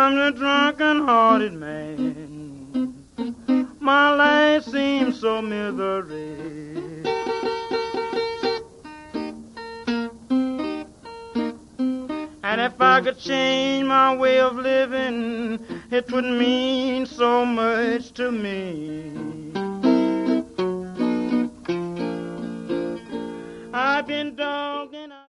I'm the drunken-hearted man. My life seems so misery. And if I could change my way of living, it would mean so much to me. I've been dogging